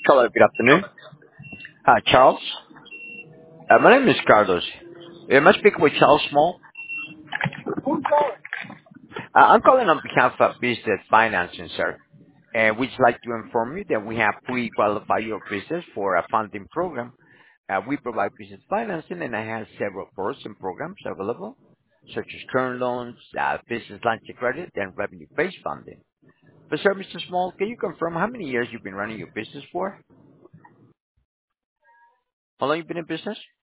Hello, good afternoon. Hi, Charles. My name is Carlos. Am I speaking with Charles Small? I'm calling on behalf of Business Financing, sir. And we'd like to inform you that we have pre-qualified your business for a funding program. We provide business financing and I have several products and programs available, such as current loans, business lines of credit, and revenue-based funding. But sir, Mr. Small, can you confirm how many years you've been running your business for? How long you been in business?